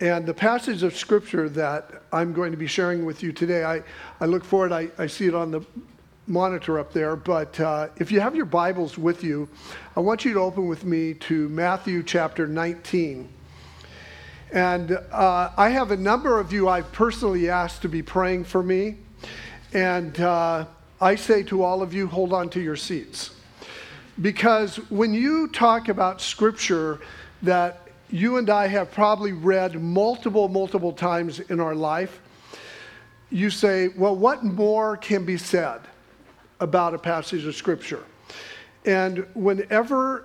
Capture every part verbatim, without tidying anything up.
And the passage of Scripture that I'm going to be sharing with you today, I, I look forward, I, I see it on the monitor up there, but uh, if you have your Bibles with you, I want you to open with me to Matthew chapter nineteen. And uh, I have a number of you I've personally asked to be praying for me, and uh, I say to all of you, hold on to your seats. Because when you talk about Scripture that you and I have probably read multiple, multiple times in our life, you say, well, what more can be said about a passage of Scripture? And whenever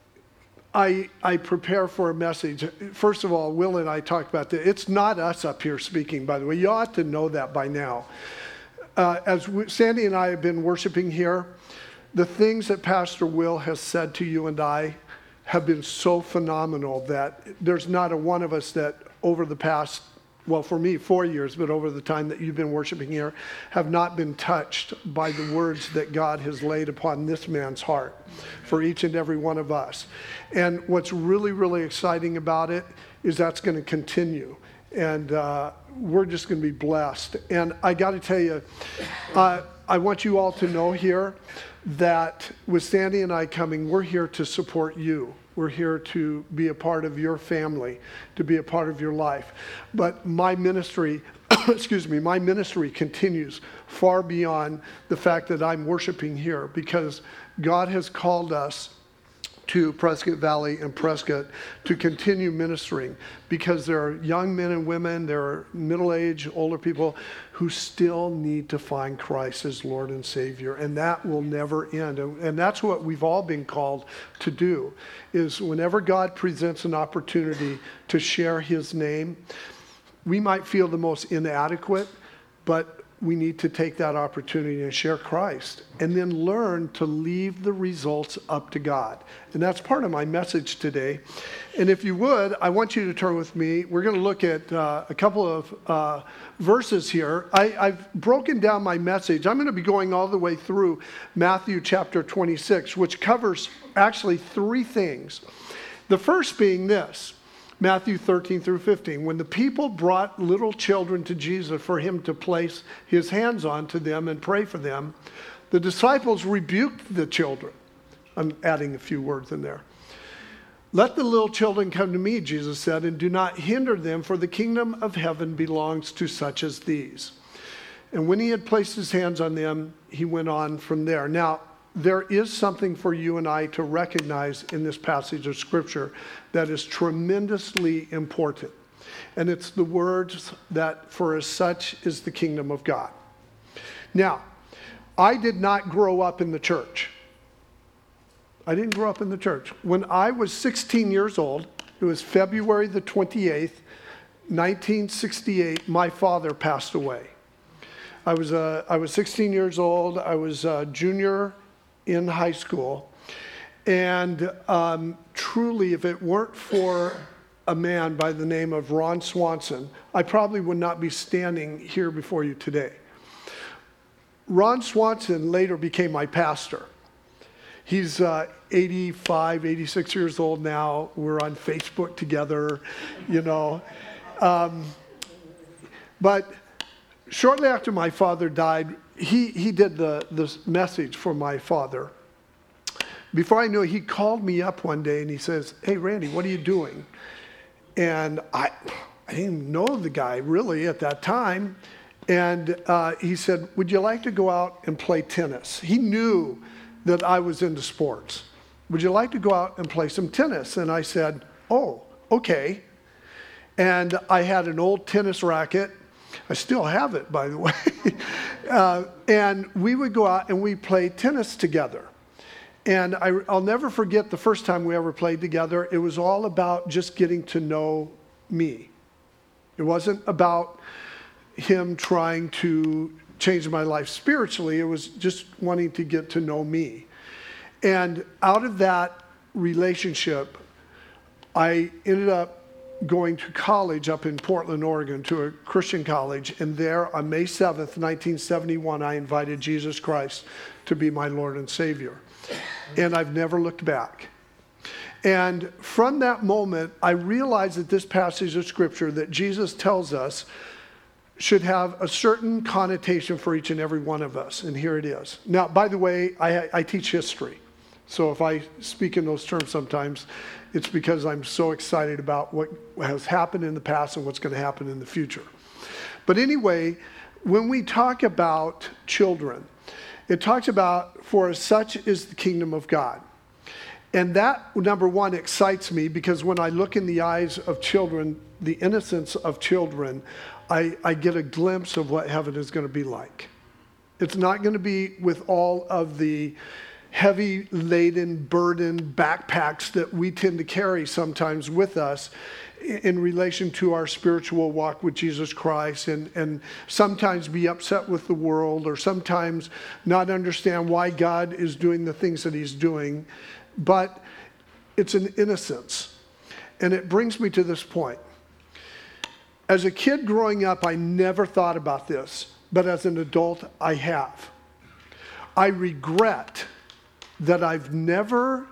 I, I prepare for a message, first of all, Will and I talked about that. It's not us up here speaking, by the way. You ought to know that by now. Uh, as we, Sandy and I have been worshiping here, the things that Pastor Will has said to you and I have been so phenomenal that there's not a one of us that over the past, well, for me, four years, but over the time that you've been worshiping here, have not been touched by the words that God has laid upon this man's heart for each and every one of us. And what's really, really exciting about it is that's going to continue. And uh, we're just going to be blessed. And I got to tell you, uh, I want you all to know here that with Sandy and I coming, we're here to support you. We're here to be a part of your family, to be a part of your life. But my ministry, excuse me, my ministry continues far beyond the fact that I'm worshiping here, because God has called us to Prescott Valley and Prescott to continue ministering, because there are young men and women, there are middle-aged, older people who still need to find Christ as Lord and Savior, and that will never end. And that's what we've all been called to do, is whenever God presents an opportunity to share His name, we might feel the most inadequate, but we need to take that opportunity and share Christ, and then learn to leave the results up to God. And that's part of my message today. And if you would, I want you to turn with me. We're going to look at uh, a couple of uh, verses here. I, I've broken down my message. I'm going to be going all the way through Matthew chapter twenty-six, which covers actually three things. The first being this, Matthew thirteen through fifteen. When the people brought little children to Jesus for him to place his hands on to them and pray for them, the disciples rebuked the children. I'm adding a few words in there. Let the little children come to me, Jesus said, and do not hinder them, for the kingdom of heaven belongs to such as these. And when he had placed his hands on them, he went on from there. Now, there is something for you and I to recognize in this passage of Scripture that is tremendously important. And it's the words that for as such is the kingdom of God. Now, I did not grow up in the church. I didn't grow up in the church. When I was sixteen years old, it was February the twenty-eighth, nineteen sixty-eight, my father passed away. I was, uh, I was sixteen years old. I was a junior in high school, and um, truly, if it weren't for a man by the name of Ron Swanson, I probably would not be standing here before you today. Ron Swanson later became my pastor. He's uh, eighty-five, eighty-six years old now. We're on Facebook together, you know. Um, but shortly after my father died, He he did the, the message for my father. Before I knew it, he called me up one day and he says, hey, Randy, what are you doing? And I, I didn't even know the guy really at that time. And uh, he said, would you like to go out and play tennis? He knew that I was into sports. Would you like to go out and play some tennis? And I said, oh, okay. And I had an old tennis racket. I still have it, by the way. uh, and we would go out and we'd play tennis together. And I, I'll never forget the first time we ever played together. It was all about just getting to know me. It wasn't about him trying to change my life spiritually. It was just wanting to get to know me. And out of that relationship, I ended up going to college up in Portland, Oregon, to a Christian college. And there on May seventh, nineteen seventy-one, I invited Jesus Christ to be my Lord and Savior. And I've never looked back. And from that moment, I realized that this passage of Scripture that Jesus tells us should have a certain connotation for each and every one of us. And here it is. Now, by the way, I, I teach history. So if I speak in those terms sometimes, it's because I'm so excited about what has happened in the past and what's going to happen in the future. But anyway, when we talk about children, it talks about, for such is the kingdom of God. And that, number one, excites me because when I look in the eyes of children, the innocence of children, I, I get a glimpse of what heaven is going to be like. It's not going to be with all of the heavy laden, burden backpacks that we tend to carry sometimes with us in relation to our spiritual walk with Jesus Christ, and, and sometimes be upset with the world, or sometimes not understand why God is doing the things that he's doing. But it's an innocence. And it brings me to this point. As a kid growing up, I never thought about this, but as an adult, I have. I regret that I've never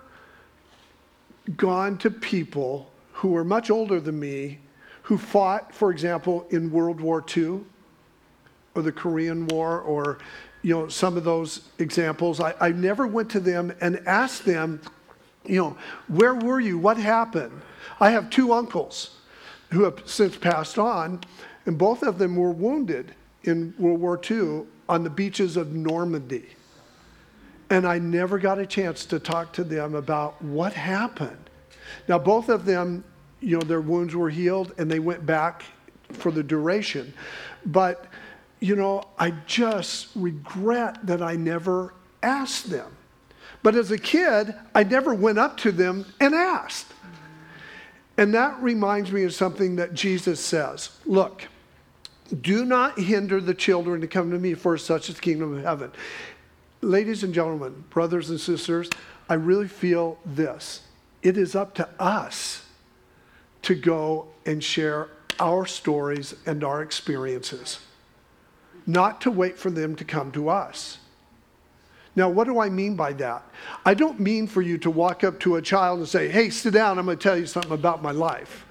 gone to people who are much older than me, who fought, for example, in World War Two, or the Korean War, or you know, some of those examples. I, I never went to them and asked them, you know, where were you? What happened? I have two uncles who have since passed on, and both of them were wounded in World War Two on the beaches of Normandy. And I never got a chance to talk to them about what happened. Now, both of them, you know, their wounds were healed and they went back for the duration. But, you know, I just regret that I never asked them. But as a kid, I never went up to them and asked. And that reminds me of something that Jesus says. Look, do not hinder the children to come to me, for such is the kingdom of heaven. Ladies and gentlemen, brothers and sisters, I really feel this. It is up to us to go and share our stories and our experiences, not to wait for them to come to us. Now, what do I mean by that? I don't mean for you to walk up to a child and say, hey, sit down, I'm going to tell you something about my life.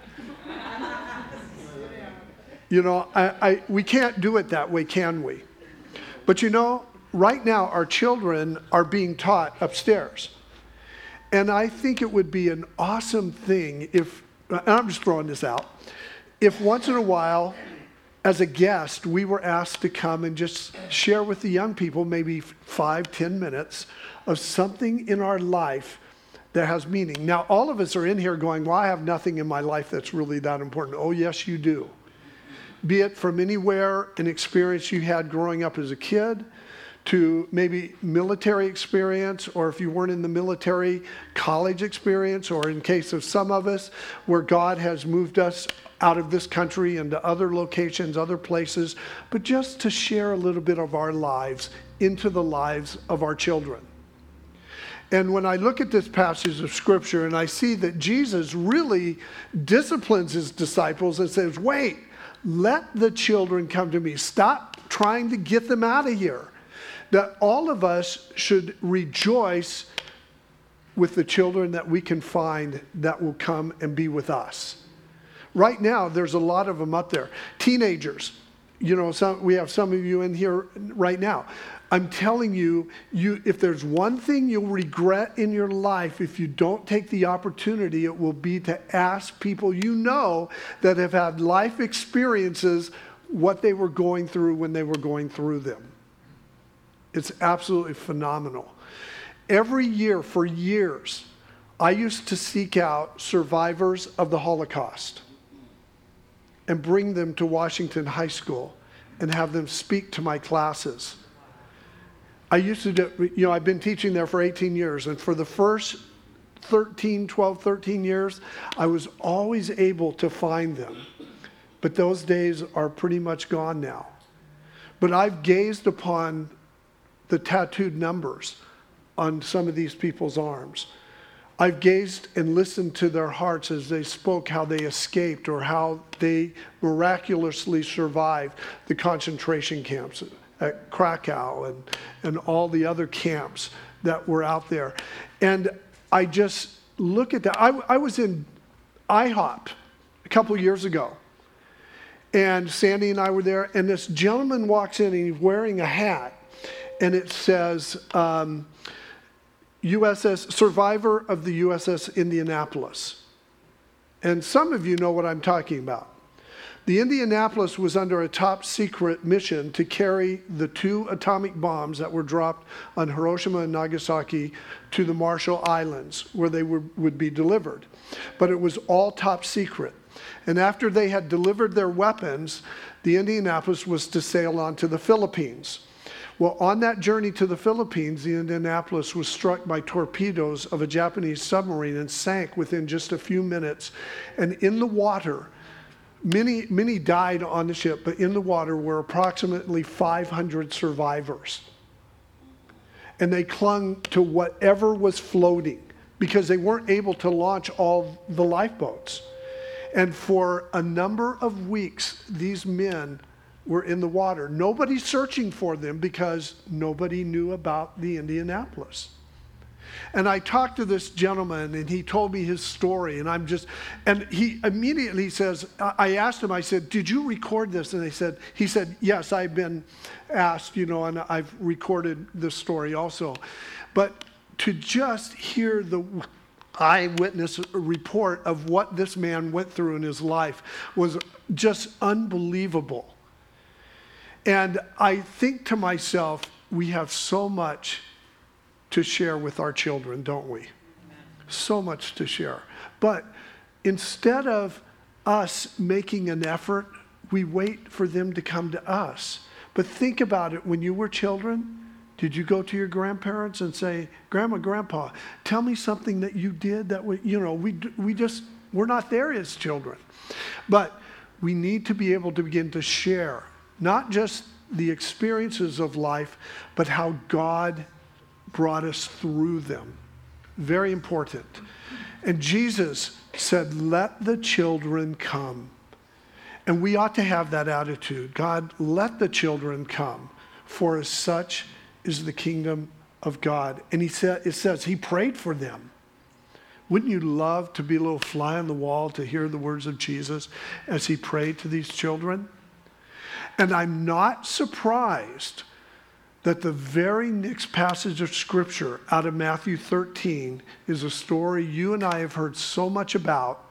You know, I, I, we can't do it that way, can we? But you know, right now our children are being taught upstairs. And I think it would be an awesome thing if, and I'm just throwing this out, if once in a while, as a guest, we were asked to come and just share with the young people maybe five, ten minutes of something in our life that has meaning. Now, all of us are in here going, well, I have nothing in my life that's really that important. Oh, yes, you do. Be it from anywhere, an experience you had growing up as a kid, to maybe military experience, or if you weren't in the military, college experience, or in case of some of us, where God has moved us out of this country into other locations, other places, but just to share a little bit of our lives into the lives of our children. And when I look at this passage of Scripture and I see that Jesus really disciplines his disciples and says, wait, let the children come to me. Stop trying to get them out of here. That all of us should rejoice with the children that we can find that will come and be with us. Right now, there's a lot of them up there. Teenagers, you know, some, we have some of you in here right now. I'm telling you, you, if there's one thing you'll regret in your life if you don't take the opportunity, it will be to ask people you know that have had life experiences what they were going through when they were going through them. It's absolutely phenomenal. Every year for years, I used to seek out survivors of the Holocaust and bring them to Washington High School and have them speak to my classes. I used to do, you know, I've been teaching there for eighteen years, and for the first thirteen, twelve, thirteen years, I was always able to find them. But those days are pretty much gone now. But I've gazed upon the tattooed numbers on some of these people's arms. I've gazed and listened to their hearts as they spoke how they escaped or how they miraculously survived the concentration camps at Krakow and, and all the other camps that were out there. And I just look at that. I, I was in IHOP a couple years ago, and Sandy and I were there, and this gentleman walks in, and he's wearing a hat, and it says, um, U S S, survivor of the U S S Indianapolis. And some of you know what I'm talking about. The Indianapolis was under a top secret mission to carry the two atomic bombs that were dropped on Hiroshima and Nagasaki to the Marshall Islands, where they were, would be delivered. But it was all top secret. And after they had delivered their weapons, the Indianapolis was to sail on to the Philippines. Well, on that journey to the Philippines, the Indianapolis was struck by torpedoes of a Japanese submarine and sank within just a few minutes. And in the water, many, many died on the ship, but in the water were approximately five hundred survivors. And they clung to whatever was floating because they weren't able to launch all the lifeboats. And for a number of weeks, these men were in the water. Nobody's searching for them because nobody knew about the Indianapolis. And I talked to this gentleman, and he told me his story, and I'm just, and he immediately says, I asked him, I said, did you record this? And they said, he said, yes, I've been asked, you know, and I've recorded this story also. But to just hear the eyewitness report of what this man went through in his life was just unbelievable. And I think to myself, we have so much to share with our children, don't we? Amen. So much to share. But instead of us making an effort, we wait for them to come to us. But think about it. When you were children, did you go to your grandparents and say, Grandma, Grandpa, tell me something that you did that we, you know, we, we just, we're not there as children. But we need to be able to begin to share not just the experiences of life, but how God brought us through them. Very important. And Jesus said, let the children come. And we ought to have that attitude. God, let the children come, for as such is the kingdom of God. And he said, it says he prayed for them. Wouldn't you love to be a little fly on the wall to hear the words of Jesus as he prayed to these children? And I'm not surprised that the very next passage of Scripture out of Matthew thirteen is a story you and I have heard so much about,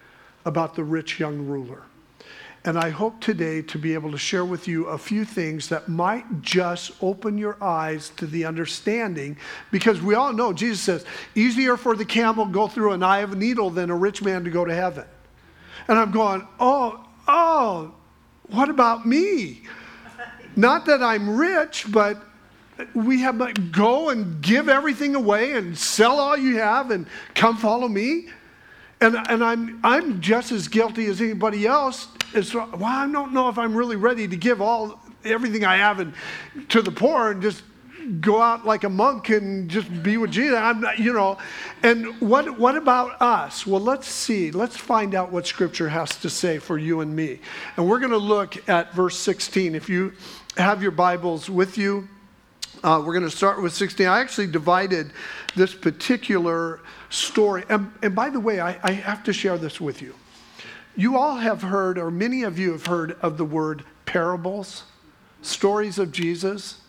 about the rich young ruler. And I hope today to be able to share with you a few things that might just open your eyes to the understanding, because we all know Jesus says, easier for the camel to go through an eye of a needle than a rich man to go to heaven. And I'm going, oh, oh, what about me? Not that I'm rich, but we have to go and give everything away and sell all you have and come follow me. And, and I'm, I'm just as guilty as anybody else. As, well, I don't know if I'm really ready to give all everything I have and, to the poor and just go out like a monk and just be with Jesus. I'm not, you know. And what what about us? Well, let's see. Let's find out what Scripture has to say for you and me. And we're going to look at verse sixteen. If you have your Bibles with you, uh, we're going to start with sixteen. I actually divided this particular story. And, and by the way, I, I have to share this with you. You all have heard, or many of you have heard of the word parables, stories of Jesus.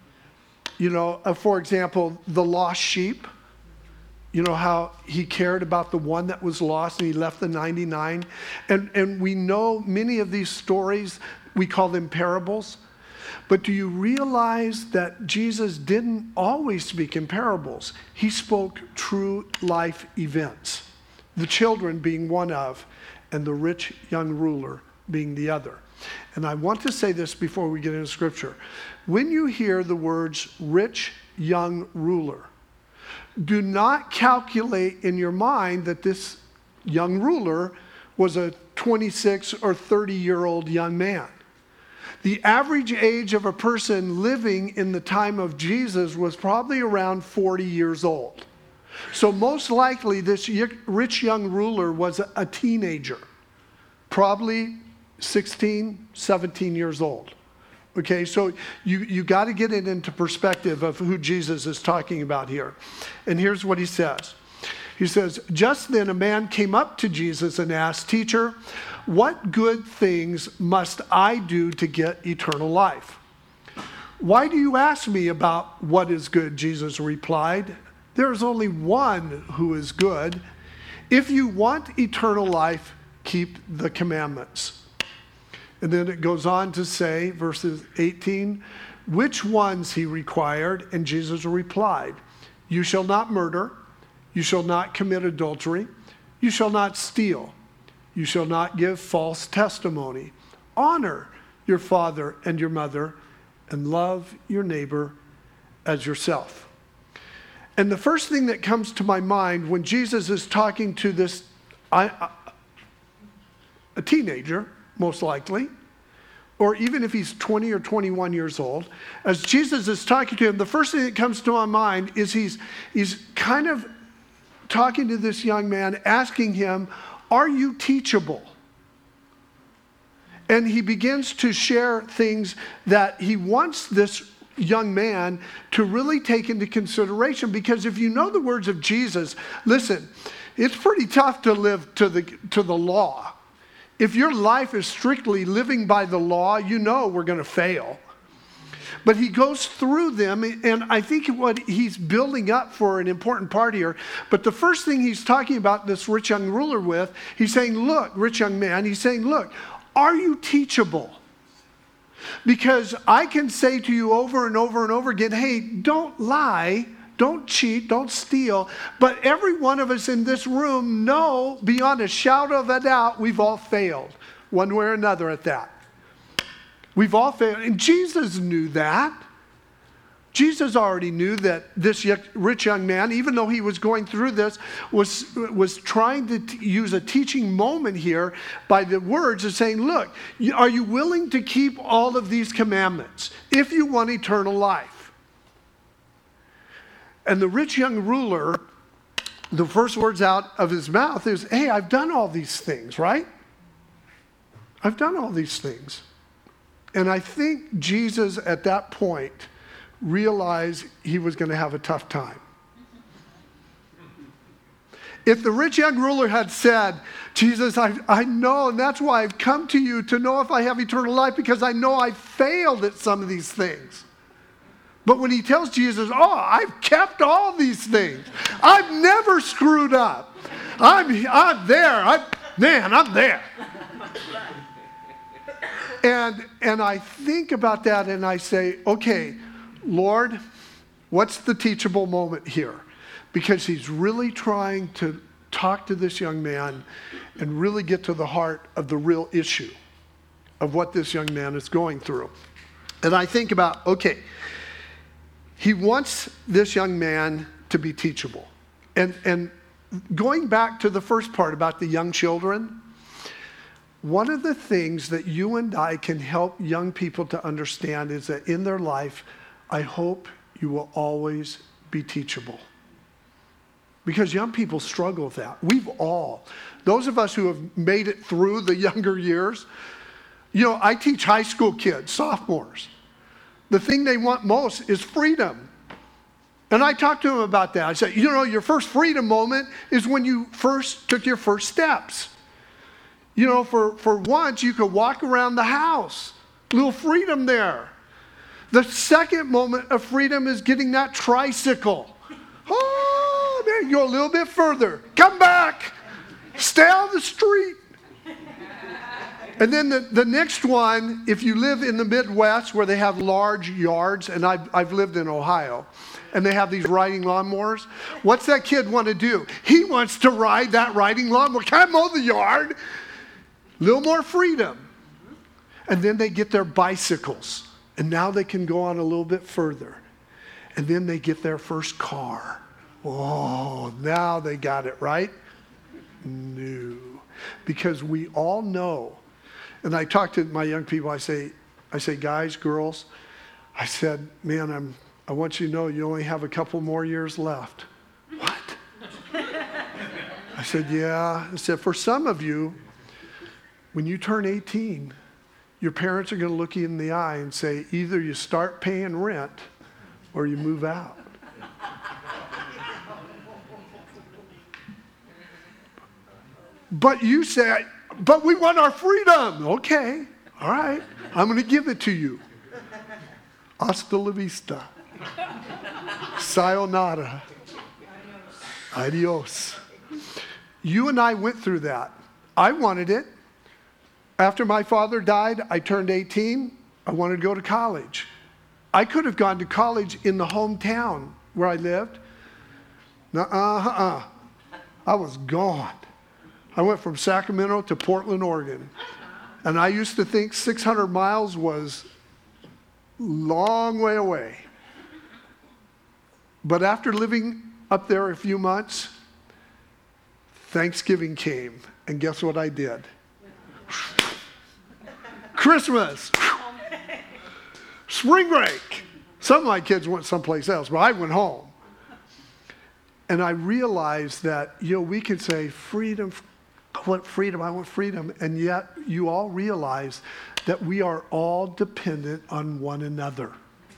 You know, uh, for example, the lost sheep. You know how he cared about the one that was lost and he left the ninety-nine. And, and we know many of these stories, we call them parables. But do you realize that Jesus didn't always speak in parables? He spoke true life events. The children being one of, and the rich young ruler being the other. And I want to say this before we get into Scripture. When you hear the words rich young ruler, do not calculate in your mind that this young ruler was a twenty-six or thirty year old young man. The average age of a person living in the time of Jesus was probably around forty years old. So most likely this rich young ruler was a teenager, probably sixteen, seventeen years old. Okay, so you, you got to get it into perspective of who Jesus is talking about here. And here's what he says. He says, just then a man came up to Jesus and asked, "Teacher, what good things must I do to get eternal life?" "Why do you ask me about what is good?" Jesus replied. "There is only one who is good. If you want eternal life, keep the commandments." And then it goes on to say, verses eighteen, which ones he required, and Jesus replied, "You shall not murder, you shall not commit adultery, you shall not steal, you shall not give false testimony, honor your father and your mother, and love your neighbor as yourself." And the first thing that comes to my mind when Jesus is talking to this, I, I, a teenager, most likely, or even if he's twenty or twenty-one years old, as Jesus is talking to him, the first thing that comes to my mind is he's, he's kind of talking to this young man, asking him, are you teachable? And he begins to share things that he wants this young man to really take into consideration. Because if you know the words of Jesus, listen, it's pretty tough to live to the, to the law. If your life is strictly living by the law, you know we're going to fail. But he goes through them, and I think what he's building up for an important part here. But the first thing he's talking about this rich young ruler with, he's saying, look, rich young man, he's saying, look, are you teachable? Because I can say to you over and over and over again, hey, don't lie, don't cheat, don't steal. But every one of us in this room know beyond a shadow of a doubt we've all failed, one way or another at that. We've all failed. And Jesus knew that. Jesus already knew that this rich young man, even though he was going through this, was, was trying to t- use a teaching moment here by the words of saying, look, are you willing to keep all of these commandments if you want eternal life? And the rich young ruler, the first words out of his mouth is, hey, I've done all these things, right? I've done all these things. And I think Jesus at that point realized he was going to have a tough time. If the rich young ruler had said, Jesus, I, I know, and that's why I've come to you to know if I have eternal life, because I know I failed at some of these things. But when he tells Jesus, oh, I've kept all these things. I've never screwed up. I'm, I'm there. I'm, man, I'm there. And, and I think about that and I say, okay, Lord, what's the teachable moment here? Because he's really trying to talk to this young man and really get to the heart of the real issue of what this young man is going through. And I think about, okay, he wants this young man to be teachable. And, and going back to the first part about the young children, one of the things that you and I can help young people to understand is that in their life, I hope you will always be teachable. Because young people struggle with that. We've all, those of us who have made it through the younger years, you know, I teach high school kids, sophomores. The thing they want most is freedom. And I talk to them about that. I say, you know, your first freedom moment is when you first took your first steps. You know, for, for once, you could walk around the house. A little freedom there. The second moment of freedom is getting that tricycle. Oh, there you go a little bit further. Come back. Stay on the street. And then the, the next one, if you live in the Midwest where they have large yards, and I've, I've lived in Ohio, and they have these riding lawnmowers, what's that kid want to do? He wants to ride that riding lawnmower. Can I mow the yard? A little more freedom. And then they get their bicycles. And now they can go on a little bit further. And then they get their first car. Oh, now they got it, right? No. Because we all know, and I talk to my young people, I say, I say, guys, girls, I said, man, I'm, I want you to know you only have a couple more years left. What? I said, yeah. I said, for some of you, when you turn eighteen, your parents are going to look you in the eye and say, either you start paying rent or you move out. But you say, but we want our freedom. Okay, all right, I'm going to give it to you. Hasta la vista. Sayonara. Adios. You and I went through that. I wanted it. After my father died, I turned eighteen. I wanted to go to college. I could have gone to college in the hometown where I lived. Nuh-uh-uh. I was gone. I went from Sacramento to Portland, Oregon. And I used to think six hundred miles was a long way away. But after living up there a few months, Thanksgiving came. And guess what I did? Christmas. Spring break. Some of my kids went someplace else, but I went home. And I realized that, you know, we could say freedom, I want freedom, I want freedom. And yet you all realize that we are all dependent on one another.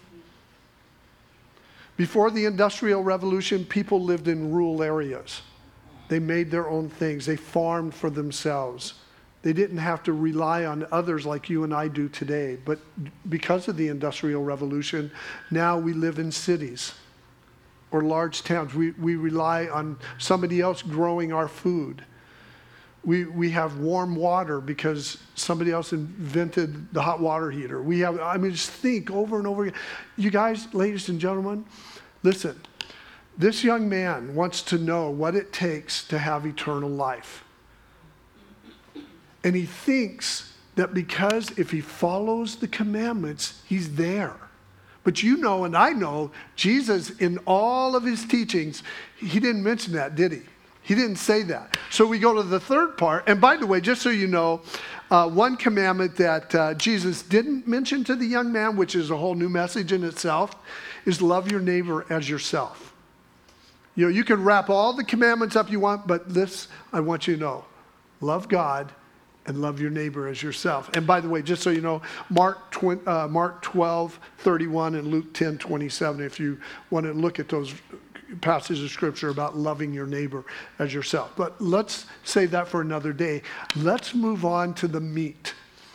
Before the Industrial Revolution, people lived in rural areas. They made their own things. They farmed for themselves. They didn't have to rely on others like you and I do today. But because of the Industrial Revolution, now we live in cities or large towns. We, we rely on somebody else growing our food. We, we have warm water because somebody else invented the hot water heater. We have, I mean, just think over and over again. You guys, ladies and gentlemen, listen. This young man wants to know what it takes to have eternal life. And he thinks that because if he follows the commandments, he's there. But you know, and I know, Jesus in all of his teachings, he didn't mention that, did he? He didn't say that. So we go to the third part. And by the way, just so you know, uh, one commandment that uh, Jesus didn't mention to the young man, which is a whole new message in itself, is love your neighbor as yourself. You know, you can wrap all the commandments up you want, but this I want you to know. Love God and love your neighbor as yourself. And by the way, just so you know, Mark, tw- uh, Mark twelve thirty-one and Luke ten twenty-seven, if you want to look at those passages of scripture about loving your neighbor as yourself. But let's save that for another day. Let's move on to the meat.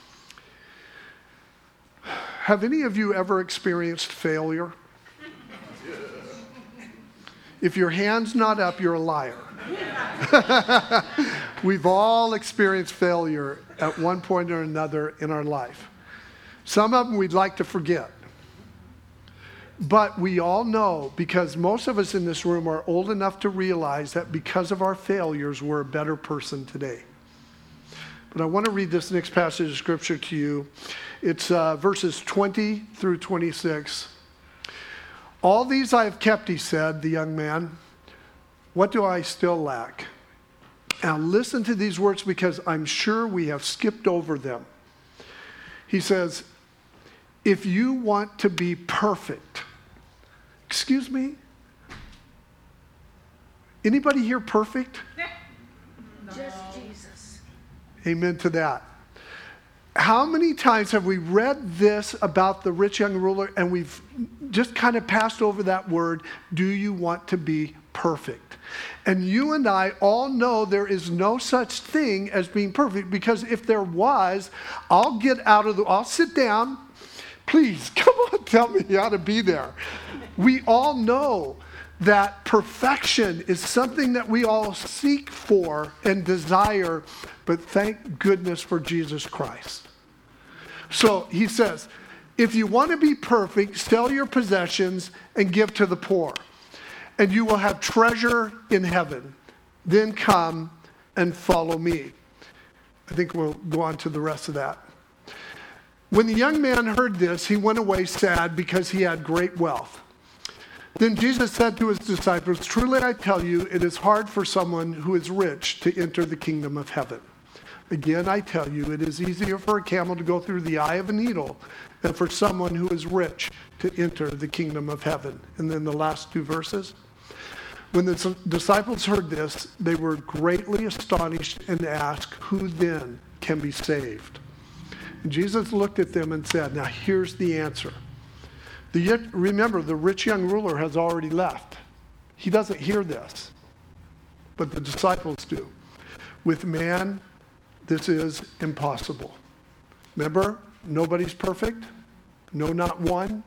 Have any of you ever experienced failure? If your hand's not up, you're a liar. We've all experienced failure at one point or another in our life. Some of them we'd like to forget. But we all know, because most of us in this room are old enough to realize that because of our failures, we're a better person today. But I want to read this next passage of scripture to you. It's uh, verses twenty through twenty-six. All these I have kept, he said, the young man. What do I still lack? Now listen to these words because I'm sure we have skipped over them. He says, if you want to be perfect, excuse me? Anybody here perfect? No. Just Jesus. Amen to that. How many times have we read this about the rich young ruler and we've just kind of passed over that word, do you want to be perfect? And you and I all know there is no such thing as being perfect, because if there was, I'll get out of the, I'll sit down. Please, come on, tell me how to be there. We all know that perfection is something that we all seek for and desire, but thank goodness for Jesus Christ. So he says, if you want to be perfect, sell your possessions and give to the poor, and you will have treasure in heaven. Then come and follow me. I think we'll go on to the rest of that. When the young man heard this, he went away sad because he had great wealth. Then Jesus said to his disciples, truly I tell you, it is hard for someone who is rich to enter the kingdom of heaven. Again, I tell you, it is easier for a camel to go through the eye of a needle than for someone who is rich to enter the kingdom of heaven. And then the last two verses. When the disciples heard this, they were greatly astonished and asked, who then can be saved? And Jesus looked at them and said, now here's the answer. The, remember, the rich young ruler has already left. He doesn't hear this, but the disciples do. With man, this is impossible. Remember, nobody's perfect. No, not one.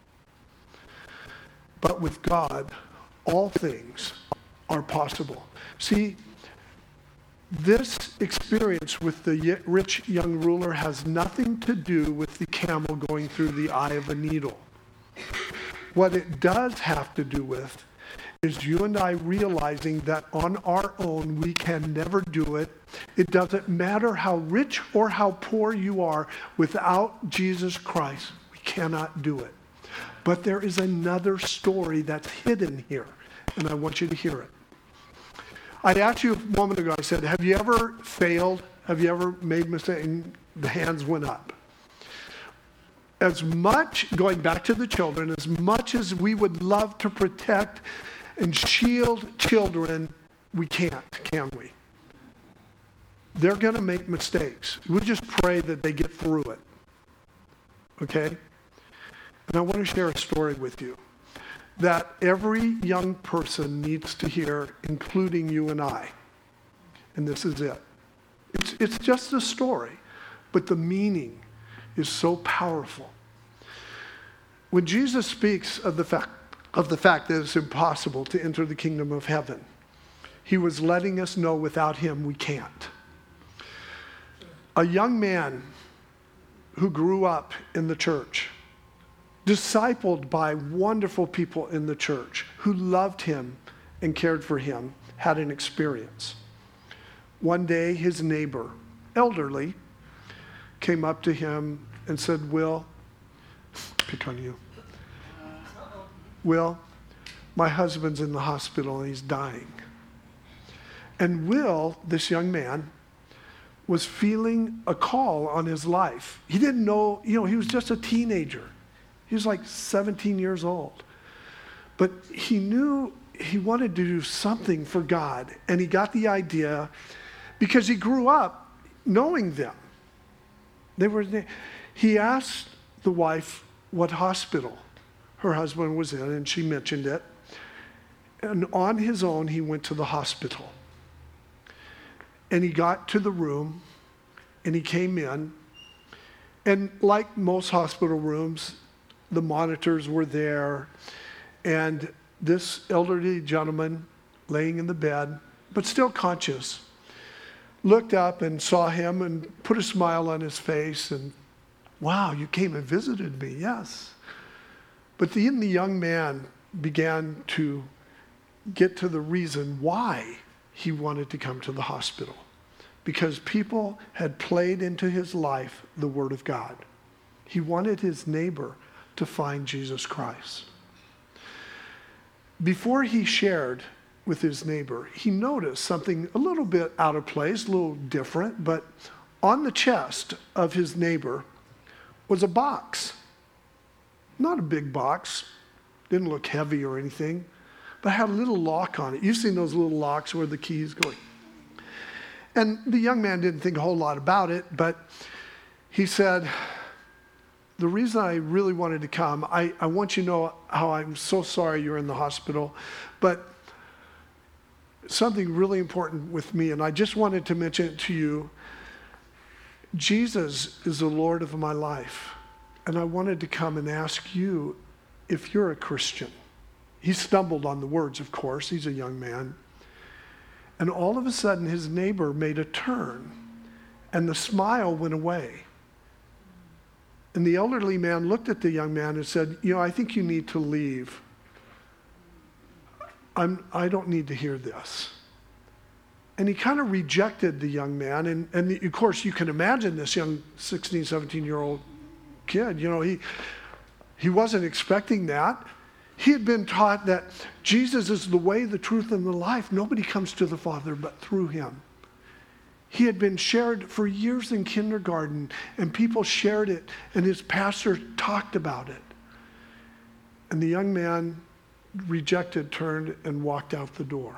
But with God, all things are possible. See, this experience with the rich young ruler has nothing to do with the camel going through the eye of a needle. What it does have to do with is you and I realizing that on our own we can never do it. It doesn't matter how rich or how poor you are, without Jesus Christ, we cannot do it. But there is another story that's hidden here, and I want you to hear it. I asked you a moment ago, I said, have you ever failed? Have you ever made mistakes? And the hands went up. As much, going back to the children, as much as we would love to protect and shield children, we can't, can we? They're going to make mistakes. We just pray that they get through it. Okay? And I want to share a story with you that every young person needs to hear, including you and I. And this is it. It's, it's just a story, but the meaning is so powerful. When Jesus speaks of the fact, of the fact that it's impossible to enter the kingdom of heaven, he was letting us know without him we can't. A young man who grew up in the church, discipled by wonderful people in the church who loved him and cared for him, had an experience. One day, his neighbor, elderly, came up to him and said, Will, pick on you. Will, my husband's in the hospital and he's dying. And Will, this young man, was feeling a call on his life. He didn't know, you know, he was just a teenager. He was like seventeen years old. But he knew he wanted to do something for God. And he got the idea because he grew up knowing them. They were. He asked the wife what hospital her husband was in, and she mentioned it. And on his own, he went to the hospital. And he got to the room, and he came in. And like most hospital rooms, the monitors were there, and this elderly gentleman laying in the bed, but still conscious, looked up and saw him and put a smile on his face and, wow, you came and visited me, yes. But then the young man began to get to the reason why he wanted to come to the hospital. Because people had played into his life the Word of God. He wanted his neighbor to find Jesus Christ. Before he shared with his neighbor, he noticed something a little bit out of place, a little different, but on the chest of his neighbor was a box. Not a big box, didn't look heavy or anything, but had a little lock on it. You've seen those little locks where the keys go. And the young man didn't think a whole lot about it, but he said, the reason I really wanted to come, I, I want you to know how I'm so sorry you're in the hospital, but something really important with me, and I just wanted to mention it to you. Jesus is the Lord of my life, and I wanted to come and ask you if you're a Christian. He stumbled on the words, of course. He's a young man. And all of a sudden, his neighbor made a turn, and the smile went away. And the elderly man looked at the young man and said, you know, I think you need to leave. I'm, I don't need to hear this. And he kind of rejected the young man. And, and the, of course, you can imagine this young sixteen, seventeen-year-old kid. You know, he, he wasn't expecting that. He had been taught that Jesus is the way, the truth, and the life. Nobody comes to the Father but through him. He had been shared for years in kindergarten, and people shared it, and his pastor talked about it. And the young man rejected, turned, and walked out the door.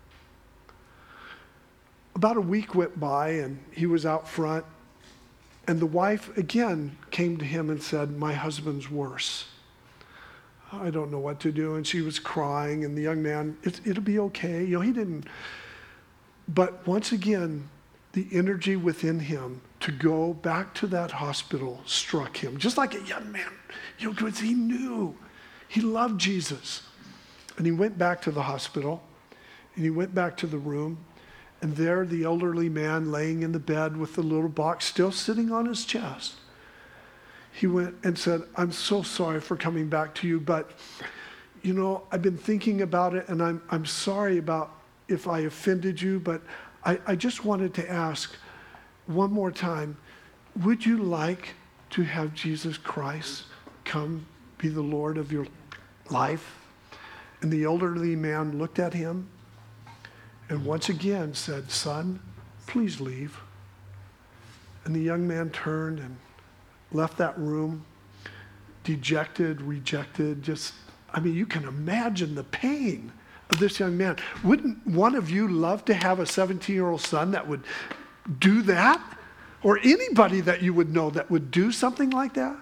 About a week went by, and he was out front, and the wife again came to him and said, my husband's worse. I don't know what to do. And she was crying, and the young man, it, it'll be okay. You know, he didn't. But once again, the energy within him to go back to that hospital struck him. Just like a young man, you know, because he knew, he loved Jesus. And he went back to the hospital, and he went back to the room, and there the elderly man laying in the bed with the little box still sitting on his chest. He went and said, I'm so sorry for coming back to you, but, you know, I've been thinking about it, and I'm, I'm sorry about if I offended you, but I, I just wanted to ask one more time, would you like to have Jesus Christ come be the Lord of your life? And the elderly man looked at him and once again said, son, please leave. And the young man turned and left that room, dejected, rejected, just, I mean, you can imagine the pain of this young man. Wouldn't one of you love to have a seventeen-year-old son that would do that? Or anybody that you would know that would do something like that?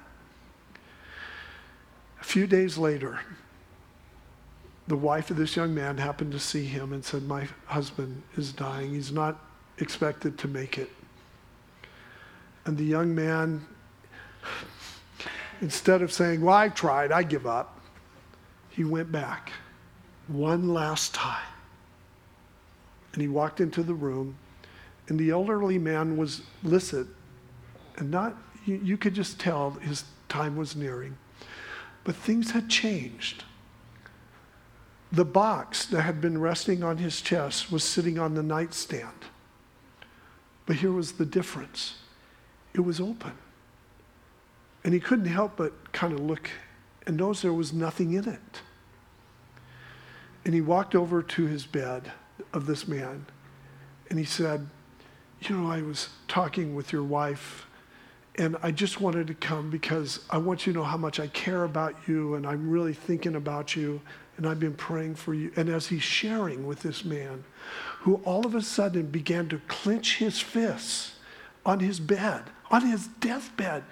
A few days later, the wife of this young man happened to see him and said, my husband is dying. He's not expected to make it. And the young man, instead of saying, well, I tried, I give up, he went back one last time. And he walked into the room, and the elderly man was listed, and not, you, you could just tell his time was nearing. But things had changed. The box that had been resting on his chest was sitting on the nightstand. But here was the difference. It was open. And he couldn't help but kind of look and notice there was nothing in it. And he walked over to his bed of this man, and he said, you know, I was talking with your wife, and I just wanted to come because I want you to know how much I care about you, and I'm really thinking about you, and I've been praying for you. And as he's sharing with this man, who all of a sudden began to clench his fists on his bed, on his deathbed,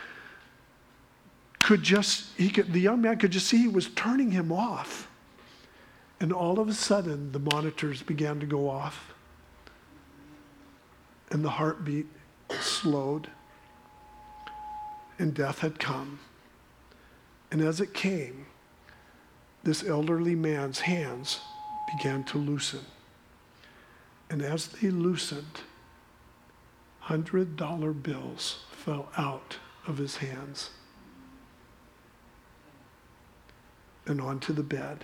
could just, he could, the young man could just see he was turning him off. And all of a sudden, the monitors began to go off, and the heartbeat slowed, and death had come. And as it came, this elderly man's hands began to loosen. And as they loosened, one hundred dollar bills fell out of his hands and onto the bed.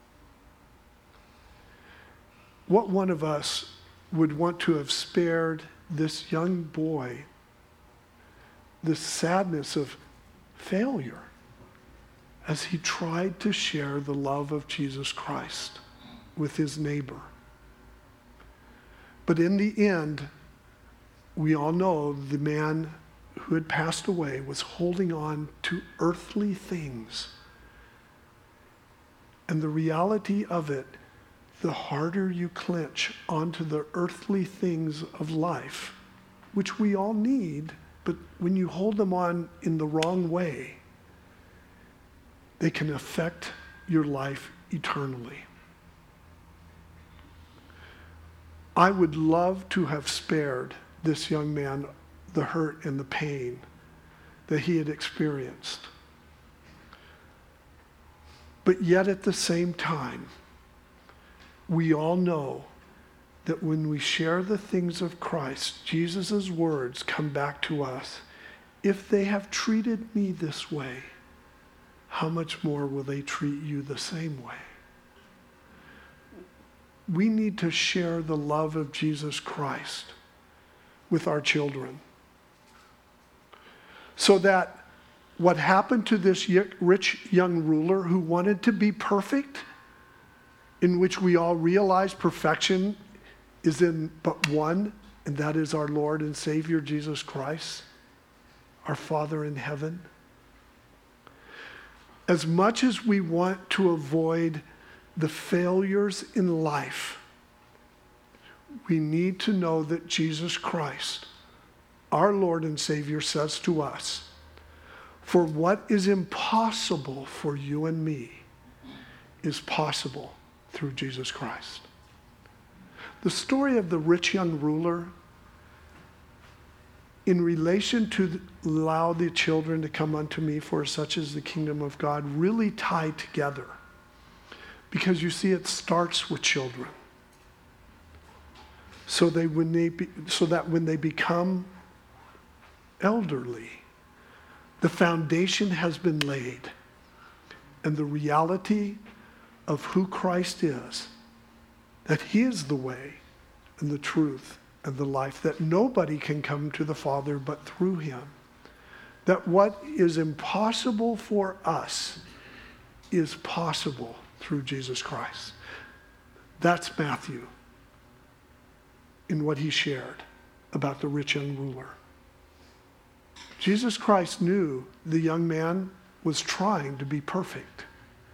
What one of us would want to have spared this young boy the sadness of failure as he tried to share the love of Jesus Christ with his neighbor? But in the end, we all know the man who had passed away was holding on to earthly things. And the reality of it, the harder you clench onto the earthly things of life, which we all need, but when you hold them on in the wrong way, they can affect your life eternally. I would love to have spared this young man the hurt and the pain that he had experienced. But yet at the same time, we all know that when we share the things of Christ, Jesus' words come back to us. If they have treated me this way, how much more will they treat you the same way? We need to share the love of Jesus Christ with our children, so that what happened to this rich young ruler who wanted to be perfect, in which we all realize perfection is in but one, and that is our Lord and Savior Jesus Christ, our Father in heaven. As much as we want to avoid the failures in life, we need to know that Jesus Christ, our Lord and Savior, says to us, for what is impossible for you and me is possible through Jesus Christ. The story of the rich young ruler in relation to the, allow the children to come unto me, for such is the kingdom of God, really tie together. Because you see, it starts with children. So they when they be, so that when they become elderly, the foundation has been laid, and the reality of who Christ is, that he is the way and the truth and the life, that nobody can come to the Father but through him, that what is impossible for us is possible through Jesus Christ. That's Matthew in what he shared about the rich young ruler. Jesus Christ knew the young man was trying to be perfect.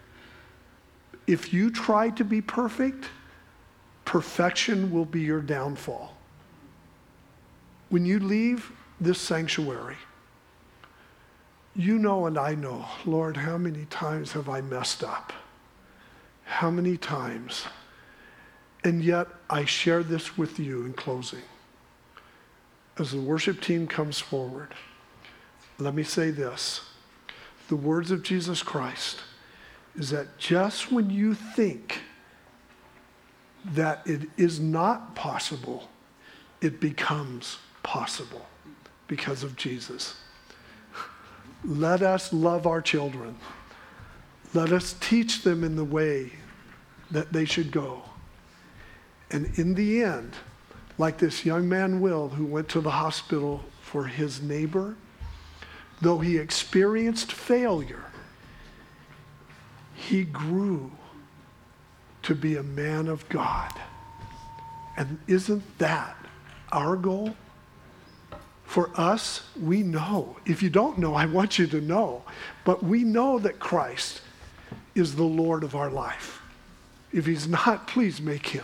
If you try to be perfect, perfection will be your downfall. When you leave this sanctuary, you know and I know, Lord, how many times have I messed up? How many times? And yet I share this with you in closing. As the worship team comes forward, let me say this. The words of Jesus Christ is that just when you think that it is not possible, it becomes possible because of Jesus. Let us love our children. Let us teach them in the way that they should go. And in the end, like this young man Will, who went to the hospital for his neighbor, though he experienced failure, he grew to be a man of God. And isn't that our goal? For us, we know. If you don't know, I want you to know. But we know that Christ is the Lord of our life. If he's not, please make him.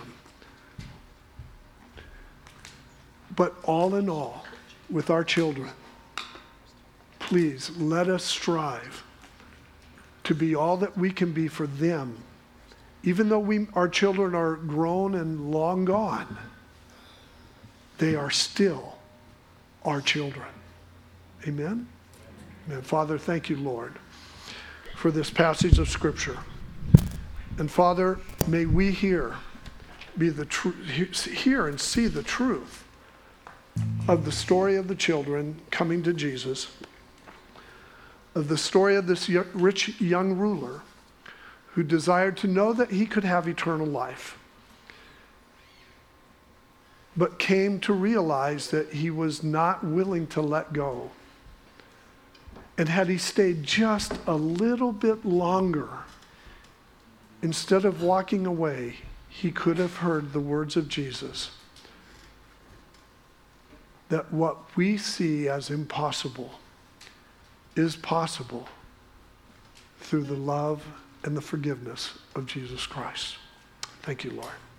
But all in all, with our children, please let us strive to be all that we can be for them. Even though we, our children are grown and long gone, they are still our children. Amen? Amen. Father, thank you, Lord, for this passage of Scripture. And Father, may we here be the tr- hear and see the truth of the story of the children coming to Jesus, of the story of this rich young ruler who desired to know that he could have eternal life, but came to realize that he was not willing to let go. And had he stayed just a little bit longer, instead of walking away, he could have heard the words of Jesus, that what we see as impossible is possible through the love and the forgiveness of Jesus Christ. Thank you, Lord.